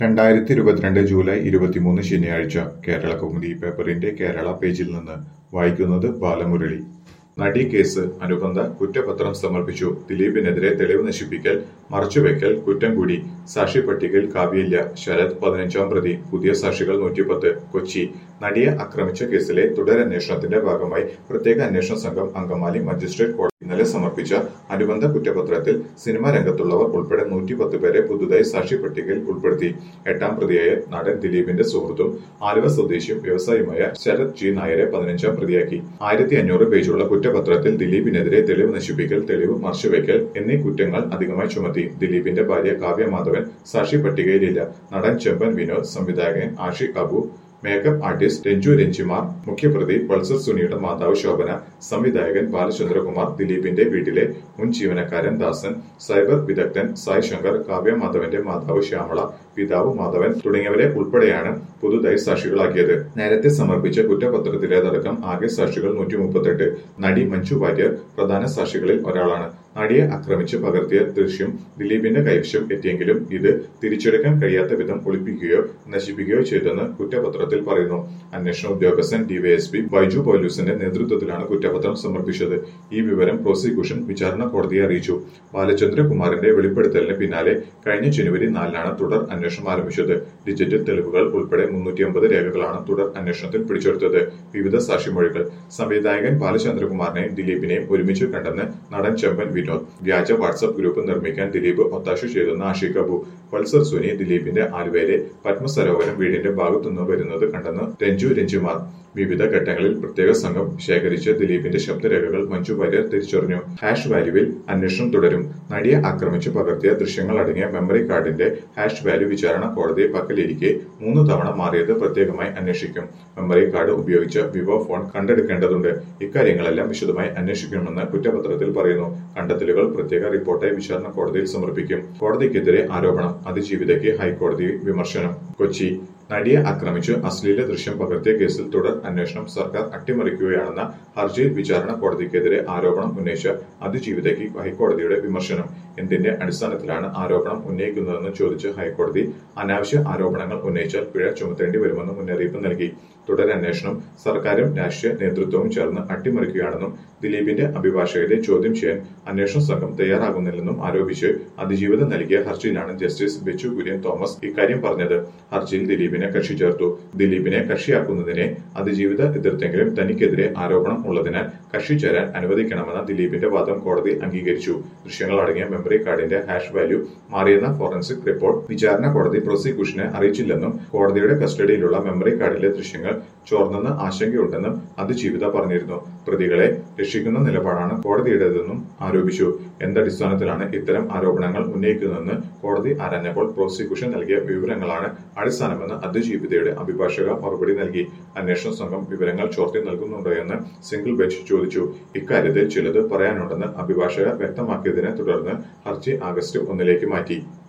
2022 July 23 ശനിയാഴ്ച കേരളകൗമുദി പേപ്പറിന്റെ കേരള പേജിൽ നിന്ന് വായിക്കുന്നത് ബാലമുരളി. നടി കേസ് അനുബന്ധ കുറ്റപത്രം സമർപ്പിച്ചു. ദിലീപിനെതിരെ തെളിവ് നശിപ്പിക്കൽ, മറച്ചുവെക്കൽ കുറ്റം കൂടി. സാക്ഷി പട്ടികയിൽ കാവ്യയില്ല. ശരത് 15-ാം പ്രതി. പുതിയ സാക്ഷികൾ 110. കൊച്ചി. നടിയെ ആക്രമിച്ച കേസിലെ തുടരന്വേഷണത്തിന്റെ ഭാഗമായി പ്രത്യേക അന്വേഷണ സംഘം അങ്കമാലി മജിസ്ട്രേറ്റ് കോടതി ഇന്നലെ സമർപ്പിച്ച അനുബന്ധ കുറ്റപത്രത്തിൽ സിനിമാ രംഗത്തുള്ളവർ ഉൾപ്പെടെ 110 പേരെ പുതുതായി സാക്ഷി പട്ടികയിൽ ഉൾപ്പെടുത്തി. 8-ാം പ്രതിയായ നടൻ ദിലീപിന്റെ സുഹൃത്തും ആലുവ സ്വദേശിയും വ്യവസായിയുമായ ശരത് ജി നായരെ 15-ാം പ്രതിയാക്കി. 1500 പേജുള്ള കുറ്റപത്രത്തിൽ ദിലീപിനെതിരെ തെളിവ് നശിപ്പിക്കൽ, തെളിവ് മറച്ചുവെക്കൽ എന്നീ കുറ്റങ്ങൾ അധികമായി ചുമത്തി. ദിലീപിന്റെ ഭാര്യ കാവ്യ മാധവൻ സാക്ഷി പട്ടികയിലില്ല. നടൻ ചെമ്പൻ വിനോദ്, സംവിധായകൻ ആഷിഖ് അബു, മേക്കപ്പ് ആർട്ടിസ്റ്റ് രഞ്ജു രഞ്ജിമാർ, മുഖ്യപ്രതി പൾസർ സുനിയുടെ മാതാവ് ശോഭന, സംവിധായകൻ ബാലചന്ദ്രകുമാർ, ദിലീപിന്റെ വീട്ടിലെ മുൻ ജീവനക്കാരൻ ദാസൻ, സൈബർ വിദഗ്ധൻ സായ് ശങ്കർ, കാവ്യ മാധവന്റെ മാതാവ് ശ്യാമള, പിതാവ് മാധവൻ തുടങ്ങിയവരെ ഉൾപ്പെടെയാണ് പുതുതായി സാക്ഷികളാക്കിയത്. നേരത്തെ സമർപ്പിച്ച കുറ്റപത്രത്തിലേതടക്കം ആകെ സാക്ഷികൾ 138. നടി മഞ്ജു വാര്യർ പ്രധാന സാക്ഷികളിൽ ഒരാളാണ്. നടിയെ ആക്രമിച്ച് പകർത്തിയ ദൃശ്യം ദിലീപിന്റെ കൈവശം എത്തിയെങ്കിലും ഇത് തിരിച്ചെടുക്കാൻ കഴിയാത്ത വിധം ഒളിപ്പിക്കുകയോ നശിപ്പിക്കുകയോ ചെയ്തെന്ന് കുറ്റപത്രത്തിൽ പറയുന്നു. അന്വേഷണ ഉദ്യോഗസ്ഥൻ ഡിവൈഎസ്പി ബൈജു പോലീസിന്റെ നേതൃത്വത്തിലാണ് കുറ്റപത്രം സമർപ്പിച്ചത്. ഈ വിവരം പ്രോസിക്യൂഷൻ വിചാരണ കോടതിയെ അറിയിച്ചു. ബാലചന്ദ്രകുമാറിന്റെ വെളിപ്പെടുത്തലിന് പിന്നാലെ കഴിഞ്ഞ ജനുവരി 4-നാണ് തുടർ അന്വേഷണം ആരംഭിച്ചത്. ഡിജിറ്റൽ തെളിവുകൾ ഉൾപ്പെടെ 350 രേഖകളാണ് തുടർ അന്വേഷണത്തിൽ പിടിച്ചെടുത്തത്. വിവിധ സാക്ഷിമൊഴികൾ. സംവിധായകൻ ബാലചന്ദ്രകുമാറിനെയും ദിലീപിനെയും ഒരുമിച്ച് കണ്ടെന്ന് നടൻ ചെമ്പൻ വിനോദ്. വ്യാജ വാട്സ്ആപ്പ് ഗ്രൂപ്പ് നിർമ്മിക്കാൻ ദിലീപ് ഒത്താശ ചെയ്തെന്ന് ആഷിഖ് അബു. പൾസർ സുനി ദിലീപിന്റെ ആലുവയിലെ പത്മസരോവരം വീടിന്റെ ഭാഗത്തുനിന്ന് വരുന്നത് കണ്ടെന്ന് രഞ്ജു രഞ്ജിമാർ. വിവിധ ഘട്ടങ്ങളിൽ പ്രത്യേക സംഘം ശേഖരിച്ച ദിലീപിന്റെ ശബ്ദരേഖകൾ മഞ്ജു വാര്യർ തിരിച്ചറിഞ്ഞു. ഹാഷ് വാല്യൂവിൽ അന്വേഷണം തുടരും. നടിയെ ആക്രമിച്ച് പകർത്തിയ ദൃശ്യങ്ങൾ അടങ്ങിയ മെമ്മറി കാർഡിന്റെ ഹാഷ് വാല്യൂ വിചാരണ കോടതി പക്കലിരിക്കെ 3 തവണ മാറിയത് പ്രത്യേകമായി അന്വേഷിക്കും. മെമ്മറി കാർഡ് ഉപയോഗിച്ച വിവോ ഫോൺ കണ്ടെടുക്കേണ്ടതുണ്ട്. ഇക്കാര്യങ്ങളെല്ലാം വിശദമായി അന്വേഷിക്കണമെന്ന് കുറ്റപത്രത്തിൽ പറയുന്നു. കണ്ടെത്തലുകൾ പ്രത്യേക റിപ്പോർട്ടായി വിചാരണ കോടതിയിൽ സമർപ്പിക്കും. കോടതിക്കെതിരെ ആരോപണം, അതിജീവിതയ്ക്ക് ഹൈക്കോടതി വിമർശനം. കൊച്ചി. നടിയെ ആക്രമിച്ച് അശ്ലീല ദൃശ്യം പകർത്തിയ കേസിൽ തുടർ അന്വേഷണം സർക്കാർ അട്ടിമറിക്കുകയാണെന്ന ഹർജിയിൽ വിചാരണ കോടതിക്കെതിരെ ആരോപണം ഉന്നയിച്ച അതിജീവിതയ്ക്ക് ഹൈക്കോടതിയുടെ വിമർശനം. എന്തിന്റെ അടിസ്ഥാനത്തിലാണ് ആരോപണം ഉന്നയിക്കുന്നതെന്ന് ചോദിച്ച് ഹൈക്കോടതി അനാവശ്യ ആരോപണങ്ങൾ ഉന്നയിച്ചാൽ പിഴ ചുമത്തേണ്ടി വരുമെന്ന് മുന്നറിയിപ്പ് നൽകി. തുടരന്വേഷണം സർക്കാരും രാഷ്ട്രീയ നേതൃത്വവും ചേർന്ന് അട്ടിമറിക്കുകയാണെന്നും ദിലീപിന്റെ അഭിഭാഷകരെ ചോദ്യം ചെയ്യാൻ അന്വേഷണ സംഘം തയ്യാറാകുന്നില്ലെന്നും ആരോപിച്ച് അതിജീവിത നൽകിയ ഹർജിയിലാണ് ജസ്റ്റിസ് ബെച്ചു കുര്യൻ തോമസ് ഇക്കാര്യം പറഞ്ഞത്. ഹർജിയിൽ ദിലീപിനെ കക്ഷി ചേർത്തു. ദിലീപിനെ കക്ഷിയാക്കുന്നതിനെ അതിജീവിത എതിർത്തെങ്കിലും തനിക്കെതിരെ ആരോപണം ഉള്ളതിനാൽ കക്ഷി ചേരാൻ അനുവദിക്കണമെന്ന ദിലീപിന്റെ വാദം കോടതി അംഗീകരിച്ചു. ദൃശ്യങ്ങൾ അടങ്ങിയ മെമ്മറി കാർഡിന്റെ ഹാഷ് വാല്യൂ മാറിയെന്ന ഫോറൻസിക് റിപ്പോർട്ട് വിചാരണ കോടതി പ്രോസിക്യൂഷനെ അറിയിച്ചില്ലെന്നും കോടതിയുടെ കസ്റ്റഡിയിലുള്ള മെമ്മറി കാർഡിലെ ദൃശ്യങ്ങൾ ചോർന്നെന്ന് ആശങ്കയുണ്ടെന്നും അതിജീവിത പറഞ്ഞിരുന്നു. പ്രതികളെ രക്ഷിക്കുന്ന നിലപാടാണ് കോടതിയുടേതെന്നും ആരോപിച്ചു. എന്തടിസ്ഥാനത്തിലാണ് ഇത്തരം ആരോപണങ്ങൾ ഉന്നയിക്കുന്നതെന്ന് കോടതി ആരാഞ്ഞപ്പോൾ പ്രോസിക്യൂഷൻ നൽകിയ വിവരങ്ങളാണ് അടിസ്ഥാനമെന്ന് അതിജീവിതയുടെ അഭിഭാഷക മറുപടി നൽകി. അന്വേഷണ സംഘം വിവരങ്ങൾ ചോർത്തി നൽകുന്നുണ്ടോയെന്ന് സിംഗിൾ ബെഞ്ച് ചോദിച്ചു. ഇക്കാര്യത്തിൽ ചിലത് പറയാനുണ്ടെന്ന് അഭിഭാഷക വ്യക്തമാക്കിയതിനെ തുടർന്ന് ഹർജി ആഗസ്റ്റ് 1 മാറ്റി.